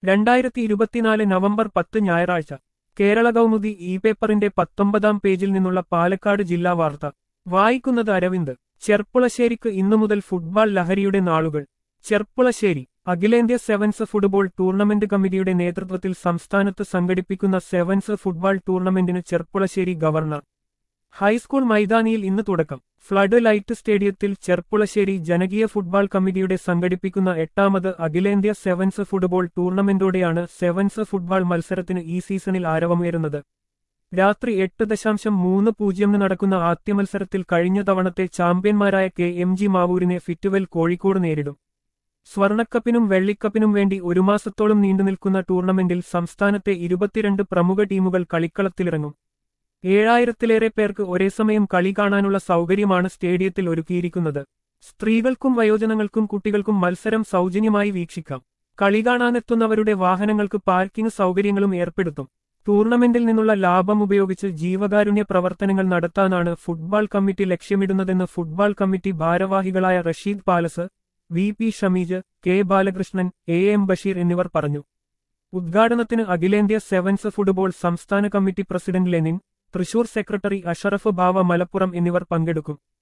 2024 November 10 ഞായറാഴ്ച Kerala Kaumudi E പേപ്പറിന്റെ 19-ാം പേജിൽ നിന്നുള്ള പാലക്കാട് ജില്ലാ വാർത്ത വായിക്കുന്നത് അരവിന്ദ്. ചെർപ്പുളശ്ശേരിക്ക് ഇന്നുമുതൽ ഫുട്ബോൾ ലഹരിയുടെ നാളുകൾ. ചെർപ്പുളശ്ശേരി അഖിലേന്ത്യാ സെവൻസ് ഫുട്ബോൾ ടൂർണമെന്റ് കമ്മിറ്റിയുടെ നേതൃത്വത്തിൽ സംസ്ഥാനത്ത് സംഘടിപ്പിക്കുന്ന സെവൻസ് ഫുട്ബോൾ ടൂർണമെന്റിന് ചെർപ്പുളശ്ശേരി ഗവർണർ ഹൈസ്കൂൾ മൈതാനിയിൽ ഇന്ന് തുടക്കം. ഫ്ലഡ് ലൈറ്റ് സ്റ്റേഡിയത്തിൽ ചെർപ്പുളശ്ശേരി ജനകീയ ഫുട്ബോൾ കമ്മിറ്റിയുടെ സംഘടിപ്പിക്കുന്ന 8ാമത് അഖിലേന്ത്യാ സെവൻസ് ഫുട്ബോൾ ടൂർണമെന്റോടെയാണ് സെവൻസ് ഫുട്ബോൾ മത്സരത്തിന് ഈ സീസണിൽ ആരവമേറുന്നത്. രാത്രി 8:30 നടക്കുന്ന ആദ്യ മത്സരത്തിൽ കഴിഞ്ഞ തവണത്തെ ചാമ്പ്യന്മാരായ KMG മാവൂരിനെ ഫിറ്റുവെൽ കോഴിക്കോട് നേരിടും. സ്വർണക്കപ്പിനും വെള്ളിക്കപ്പിനും വേണ്ടി ഒരു മാസത്തോളം നീണ്ടുനിൽക്കുന്ന ടൂർണമെന്റിൽ സംസ്ഥാനത്തെ 22 പ്രമുഖ ടീമുകൾ കളിക്കളത്തിലിറങ്ങും. 7000-ലേറെ പേർക്ക് ഒരേസമയം കളി കാണാനുള്ള സൗകര്യമാണ് സ്റ്റേഡിയത്തിൽ ഒരുക്കിയിരിക്കുന്നത്. സ്ത്രീകൾക്കും വയോജനങ്ങൾക്കും കുട്ടികൾക്കും മത്സരം സൗജന്യമായി വീക്ഷിക്കാം. കളി കാണാനെത്തുന്നവരുടെ വാഹനങ്ങൾക്ക് പാർക്കിംഗ് സൗകര്യങ്ങളും ഏർപ്പെടുത്തും. ടൂർണമെന്റിൽ നിന്നുള്ള ലാഭം ഉപയോഗിച്ച് ജീവകാരുണ്യ പ്രവർത്തനങ്ങൾ നടത്താനാണ് ഫുട്ബോൾ കമ്മിറ്റി ലക്ഷ്യമിടുന്നതെന്ന് ഫുട്ബോൾ കമ്മിറ്റി ഭാരവാഹികളായ Rasheed Palace, VP Shameej, K Balakrishnan, AM Basheer എന്നിവർ പറഞ്ഞു. ഉദ്ഘാടനത്തിന് അഖിലേന്ത്യാ സെവൻസ് ഫുട്ബോൾ സംസ്ഥാന committee president Lenin, Thrissur secretary Ashraf Bava Malappuram എന്നിവർ പങ്കെടുക്കും.